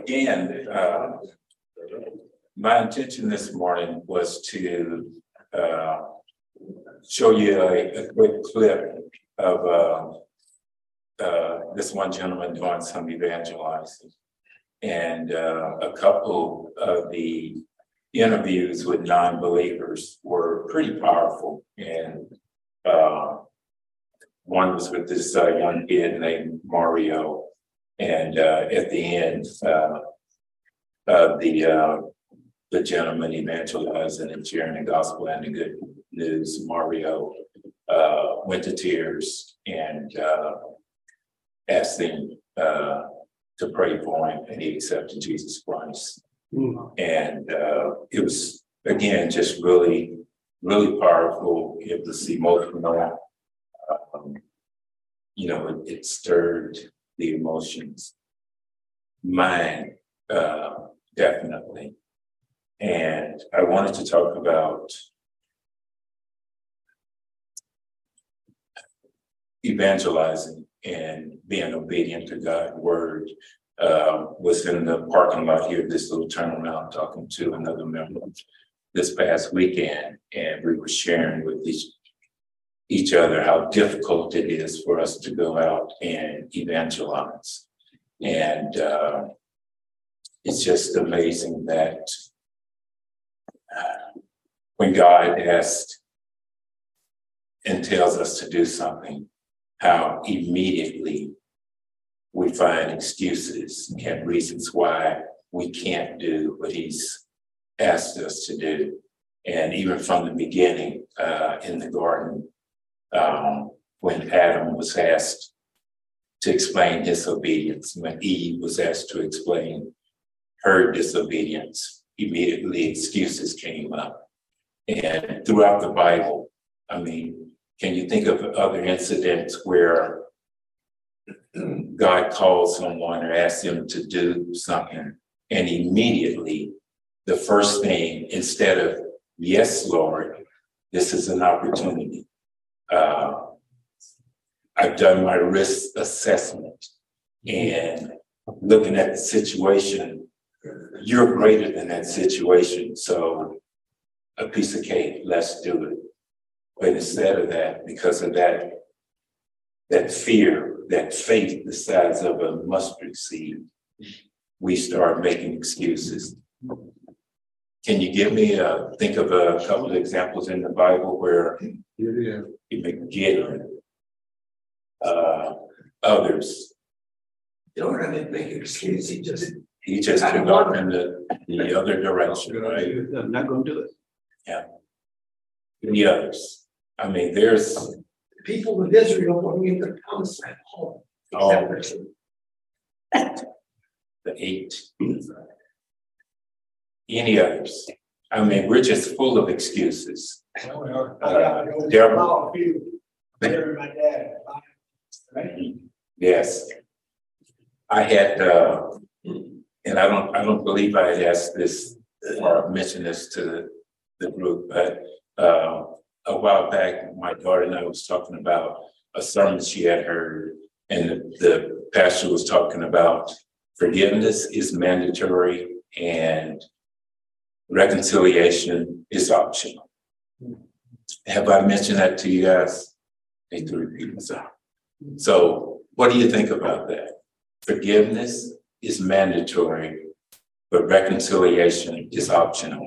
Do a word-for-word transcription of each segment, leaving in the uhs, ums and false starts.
again, uh, my intention this morning was to uh, show you a, a quick clip of uh, uh, this one gentleman doing some evangelizing. And uh, a couple of the interviews with non-believers were pretty powerful. And uh, one was with this uh, young kid named Mario. And uh, at the end uh, of the uh, the gentleman evangelizing and sharing the gospel and the good news, Mario uh, went to tears and uh, asked him uh, to pray for him, and he accepted Jesus Christ. Mm. And uh, it was, again, just really, really powerful. It was emotional. Um, you know, it, it stirred the emotions. Mine, uh, definitely. And I wanted to talk about evangelizing and being obedient to God's word. Uh, was in the parking lot here, this little turnaround, talking to another member this past weekend, and we were sharing with each each other how difficult it is for us to go out and evangelize. And uh, it's just amazing that uh, when God asks and tells us to do something, how immediately we find excuses and reasons why we can't do what he's asked us to do. And even from the beginning uh, in the garden, um, when Adam was asked to explain disobedience, when Eve was asked to explain her disobedience, immediately excuses came up. And throughout the Bible, I mean, can you think of other incidents where God calls someone or asks them to do something, and immediately the first thing, instead of, yes, Lord, this is an opportunity. Uh, I've done my risk assessment, and looking at the situation, you're greater than that situation. So a piece of cake, let's do it. But instead of that, because of that, that fear, that faith the size of a mustard seed, we start making excuses. Can you give me a, think of a couple of examples in the Bible where you make Gideon, uh, others? You don't have to make an excuse, he just... He just took off in the, the other direction, right? I'm not going to do it. Yeah. The others. I mean, there's... People of Israel going into the promised land home. Oh, the eight. Any others? I mean, we're just full of excuses. Uh, Deborah. My dad. Yes. I had, uh, and I don't, I don't believe I had asked this or mentioned this to the, the group, but uh, a while back, my daughter and I was talking about a sermon she had heard, and the, the pastor was talking about forgiveness is mandatory and reconciliation is optional. Have I mentioned that to you guys? I need to repeat myself. So what do you think about that? Forgiveness is mandatory, but reconciliation is optional.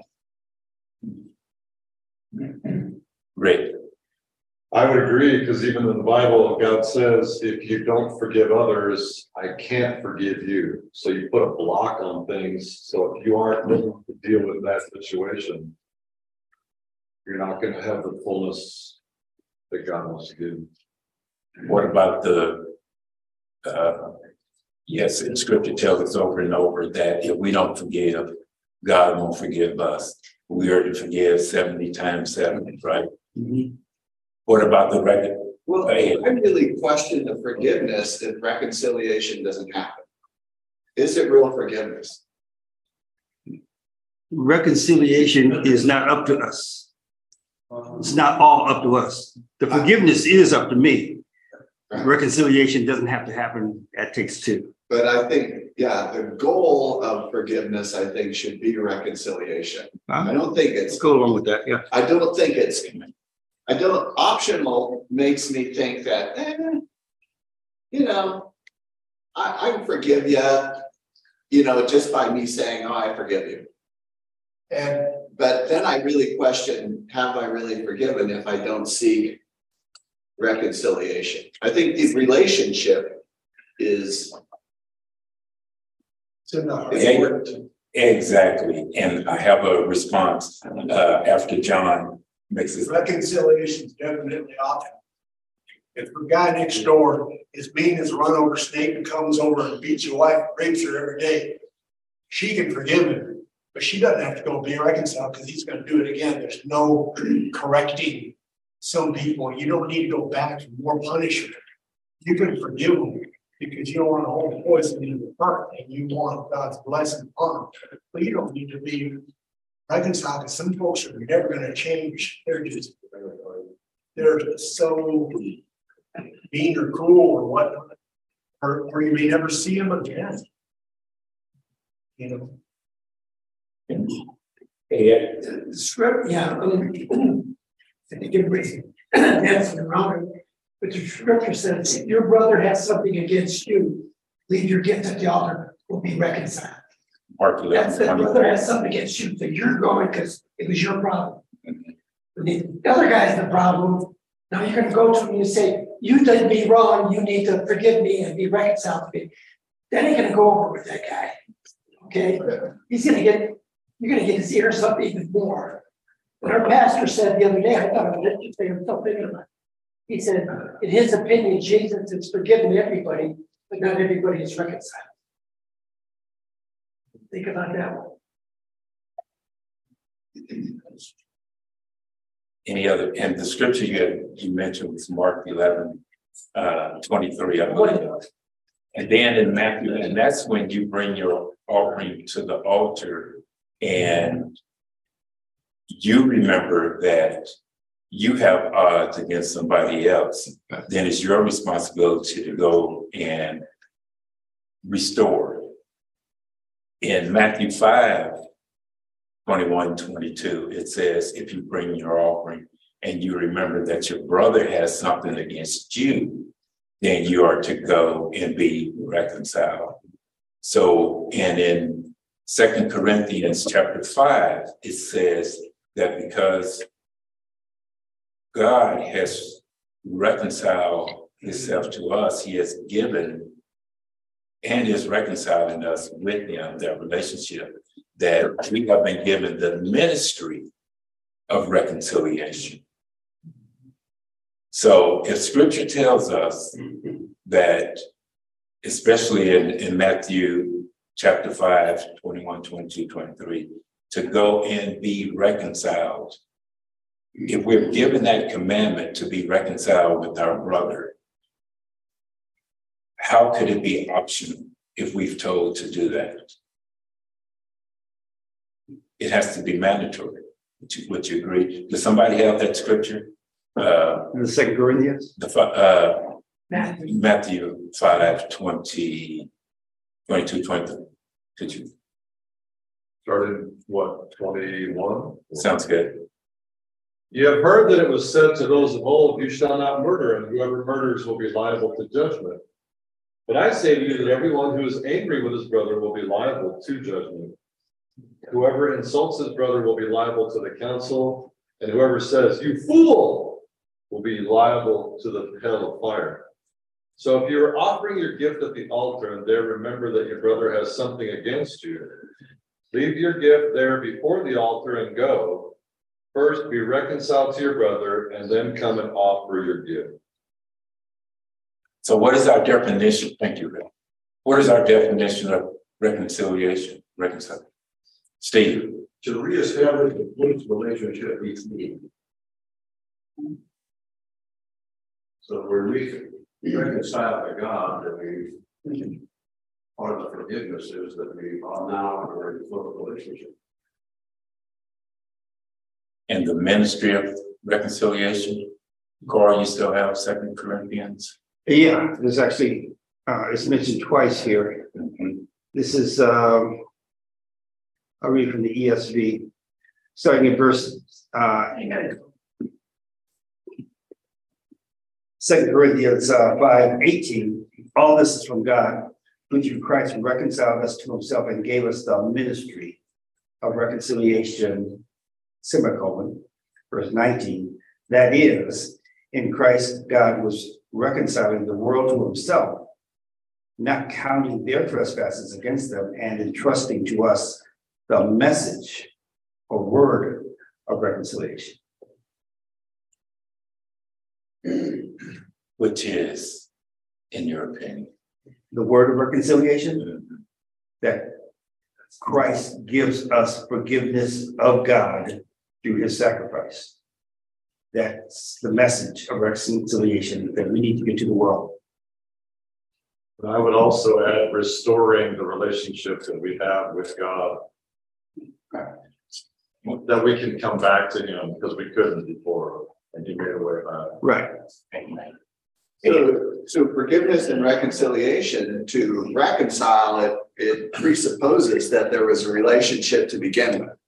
Rick. I would agree, because even in the Bible, God says, if you don't forgive others, I can't forgive you. So you put a block on things. So if you aren't willing to deal with that situation, you're not going to have the fullness that God wants to give. What about the, uh, yes, and scripture tells us over and over that if we don't forgive, God won't forgive us. We are to forgive seventy times seventy, right? Mm-hmm. What about the record? Well, I really question the forgiveness if reconciliation doesn't happen. Is it real forgiveness? Reconciliation is not up to us. It's not all up to us. The forgiveness is up to me. Reconciliation doesn't have to happen. That takes two. But I think yeah, the goal of forgiveness, I think, should be reconciliation. I don't think it's, Let's go along with that, yeah. I don't think it's, I don't, optional makes me think that, eh, you know, I, I can forgive you, you know, just by me saying, oh, I forgive you. And, but then I really question, have I really forgiven if I don't seek reconciliation? I think the relationship is important. Exactly, and I have a response, uh, after John makes his. Reconciliation is definitely optional. If the guy next door is mean as a run over snake and comes over and beats your wife, rapes her every day, she can forgive him, but she doesn't have to go be reconciled because he's going to do it again. There's no correcting some people. You don't need to go back for more punishment. You can forgive them because you don't want to hold poison in your heart and you want God's blessing on them. But you don't need to be reconciled because some folks are never going to change. They're just, they're just so mean or cruel or whatnot, or, or you may never see them again. You know. Yeah. Script, yeah, I mean, I think everybody's dancing around it, but the scripture says, if your brother has something against you, leave your gift at the altar, will be reconciled. Mark That's eleven, the brother has something against you, so you're going because it was your problem. The other guy's the problem. Now you're gonna go to him and you say, you did me wrong, you need to forgive me and be reconciled to me. Then you're gonna go over with that guy. Okay, he's gonna get, you're gonna get his ears up even more. But our pastor said the other day, I thought it was interesting, I'm still thinking about it. He said, in his opinion, Jesus has forgiven everybody, but not everybody is reconciled. Think about that one. any other, and the scripture you had, you mentioned was Mark eleven, uh, twenty-three, I believe. And then in Matthew, and that's when you bring your offering to the altar and you remember that you have odds against somebody else, then it's your responsibility to go and restore. In Matthew five, twenty-one, twenty-two, it says, if you bring your offering and you remember that your brother has something against you, then you are to go and be reconciled. So, and in Second Corinthians chapter five, it says that because God has reconciled himself to us, he has given and is reconciling us with him, that relationship, that we have been given the ministry of reconciliation. So if scripture tells us that, especially in, in Matthew chapter five, twenty-one, twenty-two, twenty-three, to go and be reconciled, if we're given that commandment to be reconciled with our brother, how could it be optional if we've told to do that? It has to be mandatory. Would you, would you agree? Does somebody have that scripture? Uh, In the Second Corinthians? the uh, Matthew. Matthew five, twenty, twenty-two, twenty-three. Could you? Started what, twenty-one? Sounds good. You have heard that it was said to those of old, you shall not murder, and whoever murders will be liable to judgment. But I say to you that everyone who is angry with his brother will be liable to judgment. Whoever insults his brother will be liable to the council, and whoever says, you fool, will be liable to the hell of fire. So if you're offering your gift at the altar and there remember that your brother has something against you, leave your gift there before the altar and go. First, be reconciled to your brother, and then come and offer your gift. So what is our definition? Thank you, Bill. What is our definition of reconciliation? Reconcile. Steve. To reestablish the close relationship between. So we're reconciled to God, that we, part of the forgiveness is that we are now in a close relationship. And the ministry of reconciliation. Carl, you still have Second Corinthians? Yeah, there's actually, uh, it's mentioned twice here. Mm-hmm. This is, um, I'll read from the E S V, starting in verse, uh, Second Corinthians uh, five eighteen. All this is from God, who through Christ reconciled us to himself and gave us the ministry of reconciliation, semicolon, verse nineteen. That is, in Christ, God was reconciling the world to himself, not counting their trespasses against them, and entrusting to us the message or word of reconciliation. Which is, in your opinion? The word of reconciliation, that Christ gives us forgiveness of God through his sacrifice. That's the message of reconciliation that we need to get to the world. And I would also add restoring the relationship that we have with God. That we can come back to him because we couldn't before, and he made a way back. Right. So, so forgiveness and reconciliation, to reconcile it, it presupposes that there was a relationship to begin with.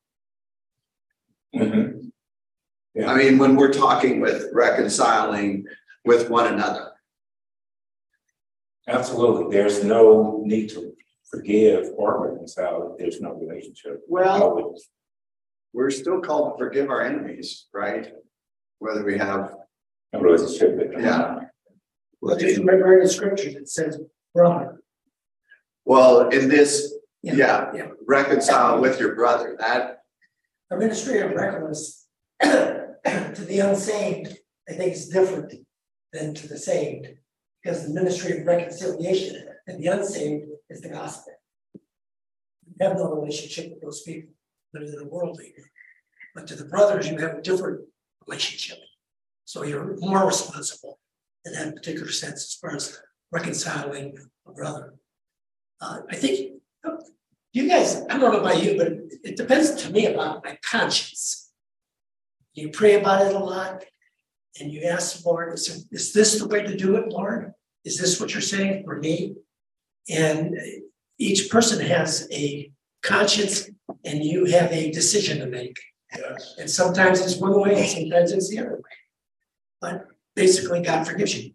Mhm. Yeah. I mean, when we're talking with reconciling with one another. Absolutely. There's no need to forgive or reconcile if there's no relationship. Well, we're still called to forgive our enemies, right? Whether we have, A relationship. with them. yeah. Well, just remember in the scriptures, it says brother. Well, in this, yeah, Yeah. reconcile with your brother, that, The ministry of reckless to the unsaved, I think is different than to the saved. Because the ministry of reconciliation and the unsaved is the gospel. You have no relationship with those people that are worldly. But to the brothers, you have a different relationship. So you're more responsible in that particular sense as far as reconciling a brother. Uh, I think you guys, I don't know about you, but it depends to me about my conscience. You pray about it a lot and you ask the Lord, is, is this the way to do it, Lord? Is this what you're saying for me? And each person has a conscience and you have a decision to make. Yes. And sometimes it's one way and sometimes it's the other way. But basically, God forgives you.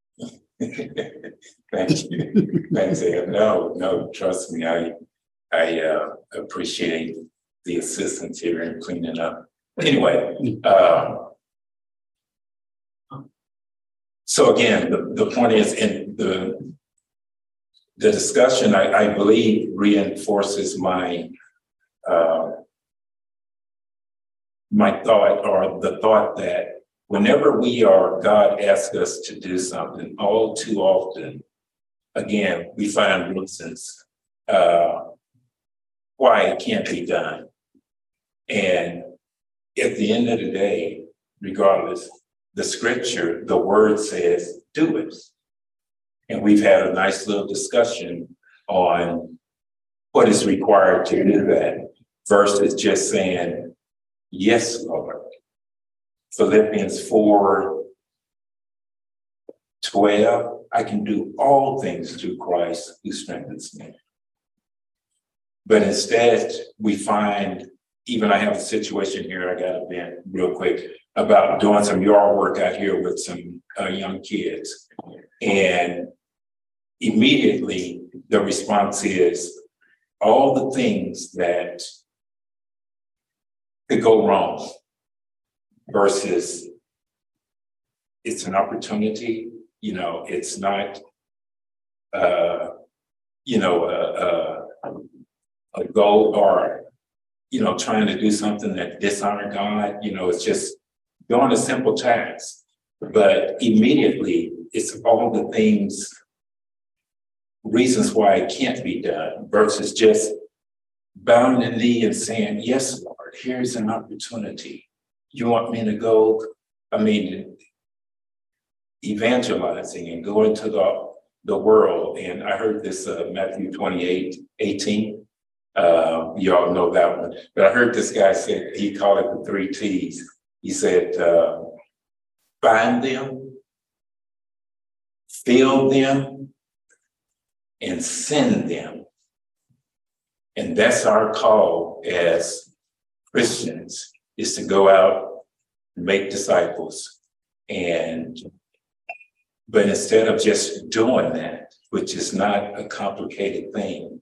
Thank you. Thanks, Ed. No, no, trust me, I, I uh, appreciate the assistance here in cleaning up. Anyway, uh, so again, the, the point is in the, the discussion, I, I believe reinforces my, uh, my thought or the thought that whenever we are, God asks us to do something, all too often, again, we find reasons uh, why it can't be done. And at the end of the day, regardless, the scripture, the word says, do it. And we've had a nice little discussion on what is required to do that versus just saying, yes, Lord. Philippians four twelve, I can do all things through Christ who strengthens me. But instead, we find, even I have a situation here, I got to vent real quick, about doing some yard work out here with some uh, young kids. And immediately the response is all the things that could go wrong versus it's an opportunity, you know, it's not, uh, you know, a, a, a goal or, you know, trying to do something that dishonor God, you know, it's just doing a simple task. But immediately it's all the things, reasons why it can't be done versus just bowing the knee and saying, yes, Lord, here's an opportunity. You want me to go, I mean, evangelizing and go into the, the world. And I heard this uh, Matthew twenty-eight eighteen. Uh, you all know that one. But I heard this guy say, he called it the three T's. He said, uh, find them, fill them, and send them. And that's our call as Christians, is to go out, make disciples. And, but instead of just doing that, which is not a complicated thing,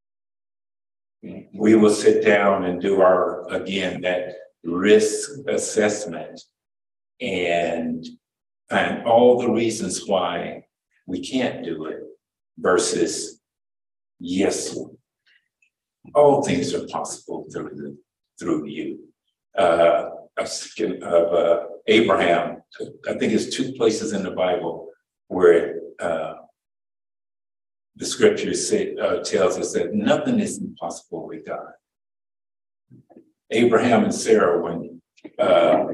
we will sit down and do our, again, that risk assessment and find all the reasons why we can't do it versus, yes, all things are possible through the, through you. Uh, I was thinking of uh, Abraham. I think it's two places in the Bible where uh, the scripture say, uh, tells us that nothing is impossible with God. Abraham and Sarah, when uh,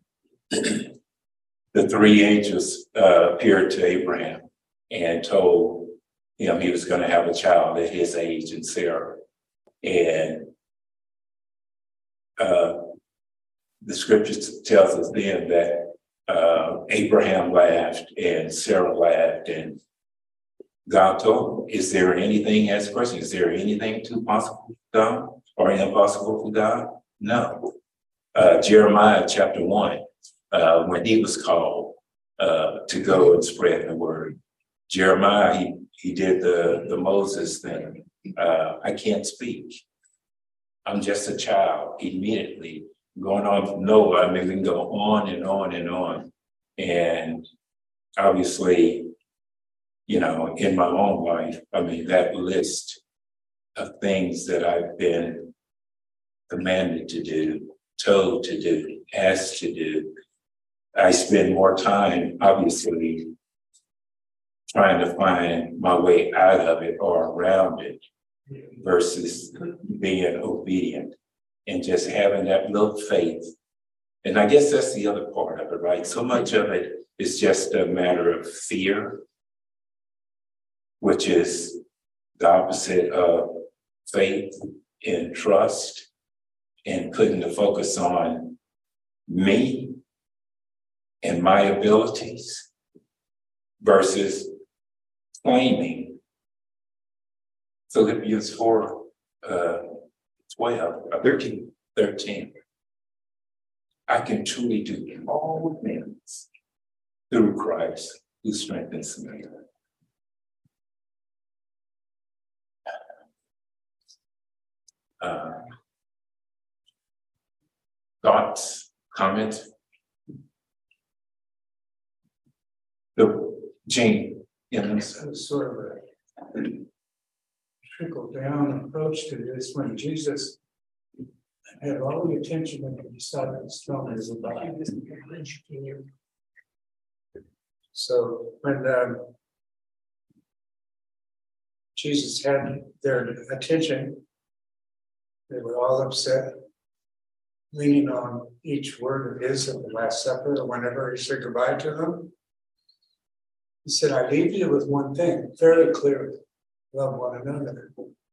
the three angels uh, appeared to Abraham and told him he was going to have a child at his age and Sarah. And uh, the scripture tells us then that uh, Abraham laughed and Sarah laughed, and God told him, is there anything, as a question, is there anything too possible for God or impossible for God? No. Uh, Jeremiah chapter one, uh, when he was called uh, to go and spread the word, Jeremiah, he, he did the, the Moses thing. Uh, I can't speak. I'm just a child. Immediately going on from Noah, I mean, we can go on and on and on. And obviously, you know, in my own life, I mean, that list of things that I've been commanded to do, told to do, asked to do, I spend more time, obviously, trying to find my way out of it or around it versus being obedient and just having that little faith. And I guess that's the other part of it, right? So much of it is just a matter of fear, which is the opposite of faith and trust and putting the focus on me and my abilities versus claiming. Philippians four, uh, twelve, uh, thirteen, thirteen. I can truly do all things through Christ who strengthens me. Uh, thoughts, comments? The Gene, yeah, sort of a trickle down approach to this when Jesus had all the attention when he decided to stone his about. So when um, Jesus had their attention, they were all upset, leaning on each word of his at the Last Supper or whenever he said goodbye to them. He said, I leave you with one thing, very clearly, love one another.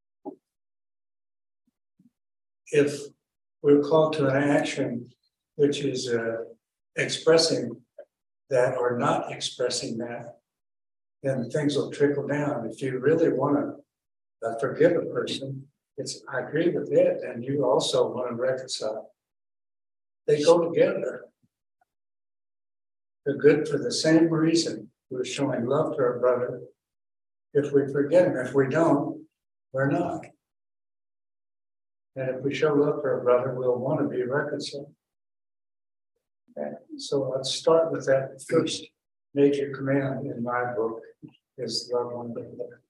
If we're called to an action which is uh, expressing that or not expressing that, then things will trickle down. If you really want to uh, forgive a person, it's, I agree with it, and you also want to reconcile. They go together. They're good for the same reason. We're showing love to our brother. If we forget him, if we don't, we're not. And if we show love to our brother, we'll want to be reconciled. Okay. So let's start with that first major command in my book is love one another.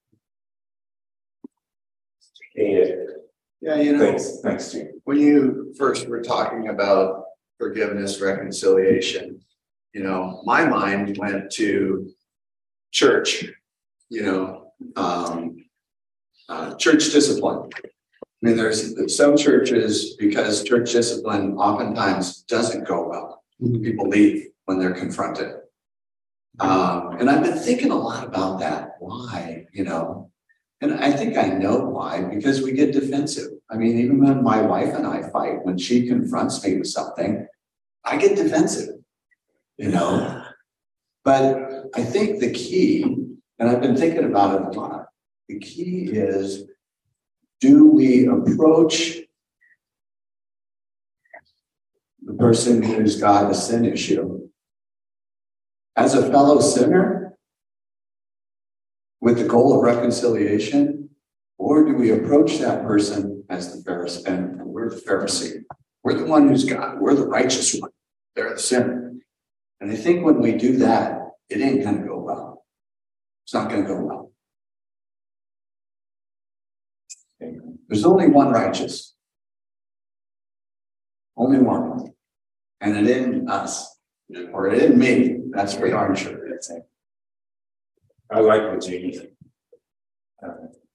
Yeah. Yeah, you know, Thanks, thanks, Gene. when you first were talking about forgiveness, reconciliation, you know, my mind went to church, you know, um, uh, church discipline. I mean, there's some churches, because church discipline oftentimes doesn't go well. People leave when they're confronted. Um, and I've been thinking a lot about that. Why, you know? And I think I know why, because we get defensive. I mean, even when my wife and I fight, when she confronts me with something, I get defensive, you know? But I think the key, and I've been thinking about it a lot, the key is do we approach the person who's got a sin issue as a fellow sinner with the goal of reconciliation? Or do we approach that person as the Pharisee? And we're the Pharisee. We're the one who's got, we're the righteous one. They're the sinner. And I think when we do that, it ain't going to go well. It's not going to go well. There's only one righteous. Only one. And it isn't us. Or it isn't me. That's for darn sure. I like what Jamie said. Uh,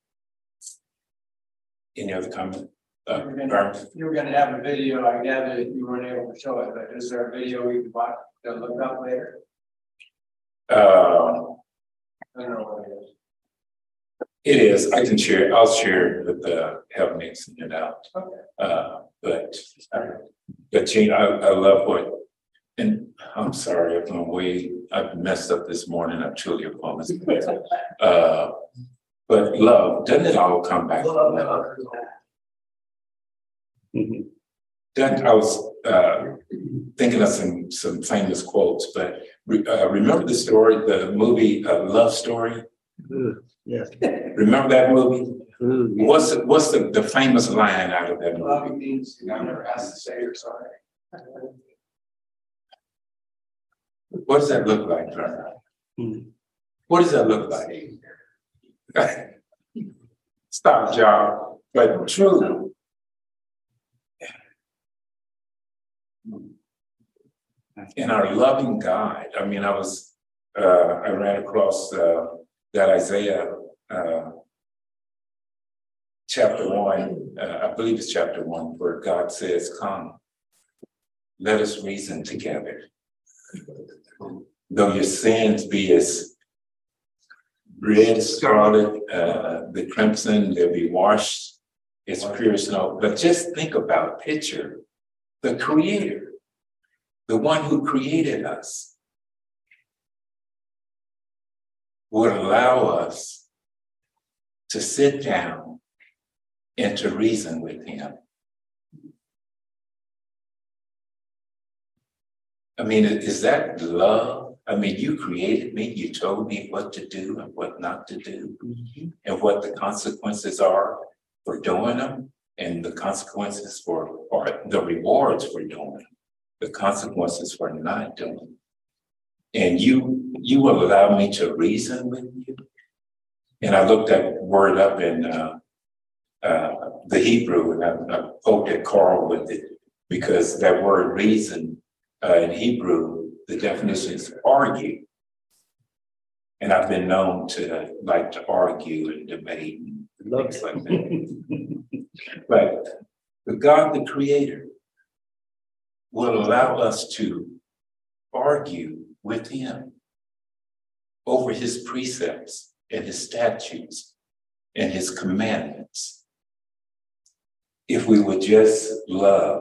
Any other comment? Uh, You were gonna- Garth? You were gonna have a video, I gather that you weren't able to show it, but is there a video we can watch, to look up later? Uh, I don't know what it is. it is, I can share, I'll share it with the help me send it out. Okay. Uh, but, uh, but Gene, I, I love what, and I'm sorry if I'm way, I've messed up this morning, I truly apologize. Uh, but love, doesn't it all come back to love? Then I was uh, thinking of some some famous quotes, but re, uh, remember the story, the movie uh, Love Story? Yes. Remember that movie? What's the, what's the, the famous line out of that movie? Loving means you never has to say you're sorry. What does that look like, Trevor? What does that look like? Stop, John. But true. In our loving God, I mean, I was, uh, I ran across uh, that Isaiah uh, chapter one, uh, I believe it's chapter one, where God says, "Come, let us reason together. Though your sins be as red as scarlet, uh, the crimson, they'll be washed as pure snow." But just think about, picture the Creator, the one who created us, would allow us to sit down and to reason with him. I mean, is that love? I mean, you created me, you told me what to do and what not to do, mm-hmm. and what the consequences are for doing them, and the consequences for, or the rewards for doing them, the consequences for not doing them. And you, you will allow me to reason with you. And I looked that word up in uh, uh, the Hebrew, and I, I poked at Carl with it, because that word reason uh, in Hebrew, the definition is argue. And I've been known to like to argue and debate and things like that. But the God, the Creator, will allow us to argue with him over his precepts and his statutes and his commandments, if we would just love.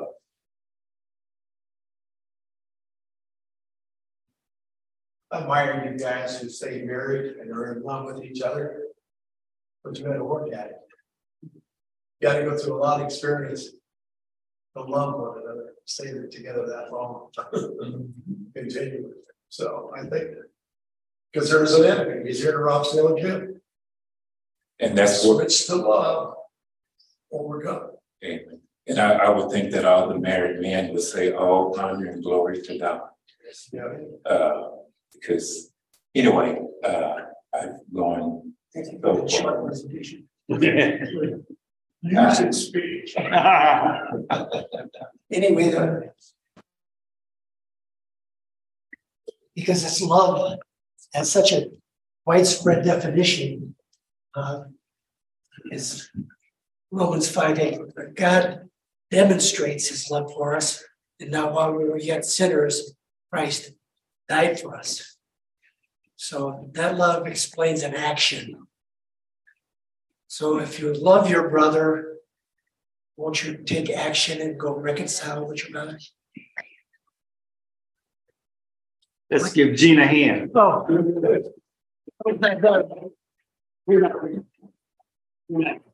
I admire you guys who stay married and are in love with each other, but you gotta work at it. You gotta go through a lot of experience to love one another, stay together that long, continue. So I think, because there's an enemy, he's here to rob, steal, and kill. And that's what it's to love, or we're good. Amen. And I, I would think that all the married men would say, "All honor and glory to God." Yeah. Uh, because anyway, uh, I've gone so far. You should speak. Anyway, the, because it's love has such a widespread definition, uh, is Romans five eight. God demonstrates his love for us, and now while we were yet sinners, Christ died for us. So that love explains an action. So if you love your brother, won't you take action and go reconcile with your brother? Let's give Gene a hand. Oh.